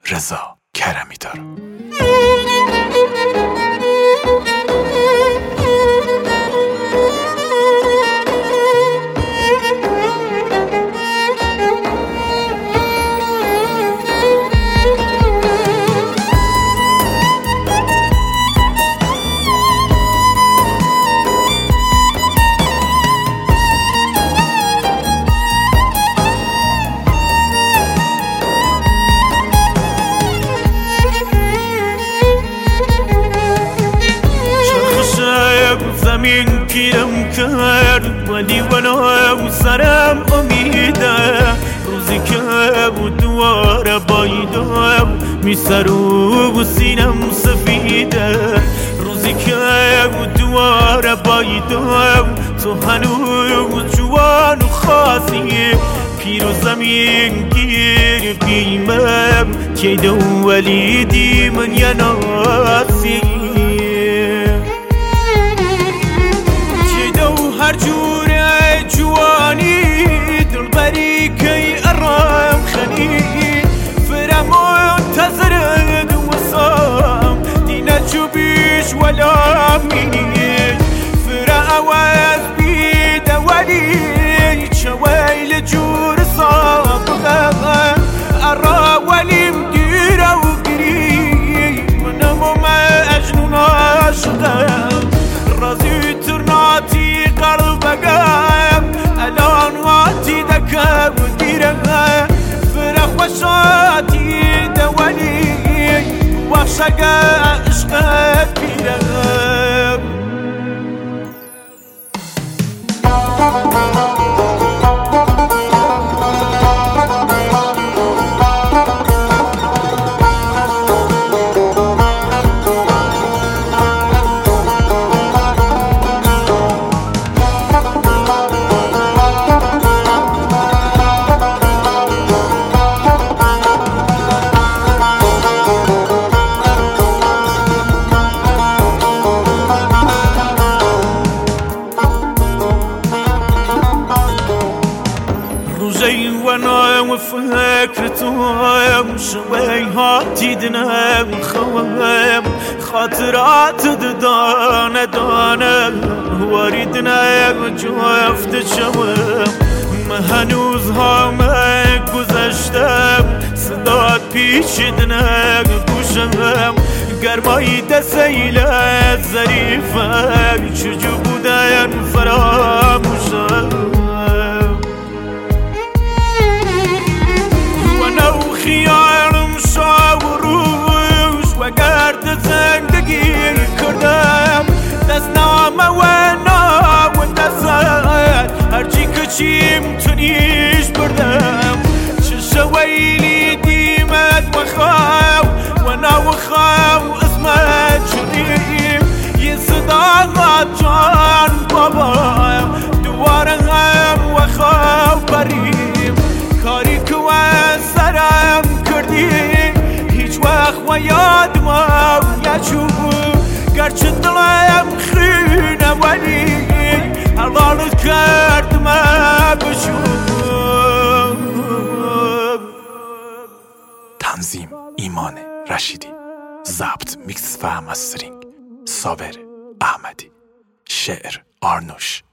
رضا کرمی دارم. زمین گیرم کرد ولی ولو سرم امیده، روزی که بود دواره بایدم میسرو و سینم سفیده، روزی که بود دواره بایدم تو هنوز جوان و خاصی، پیر و زمین گیر بیمم که دو ولیدی من یا ناسی، هر جوره جوانی دلبری کی ارام خنی فرا منتظر وصام دينا تشوبيش ولا مني فرا اواز بيد ولي شويل جور صابغه ارا ولي مديره وقري من ما اجنون عاشقه رازي ترناتي قلبك الان واتي دكا وديرها فرح وشاتي دولي وعشق عشقك بيرها وانا وفكرتهم شوي هاتي دنا خوام خاطرات دانا دانا واردنا جفت شوام ما هنوز ما گذشتم صدات پیش دنا گوشم گرمای دسیل ظریفم چجو بودن فراموشم خيارم شاوروش وقرد زندگی کردم دست نامه و نام دستت هرچی کچیم تونیش بردم چه ویلی دیمت وخاو و ناوخاو اسمت شدیم یه صدا جان بابا دواره هم وخاو بریم کاری که سرم کردی هیچ وقت و یادم نچوب گرچه دلم خونه ولی حلالت کردم بشوب. تنظیم ایمان رشیدی، ضبط میکس و مسترینگ صابر احمدی، شعر آرنوش.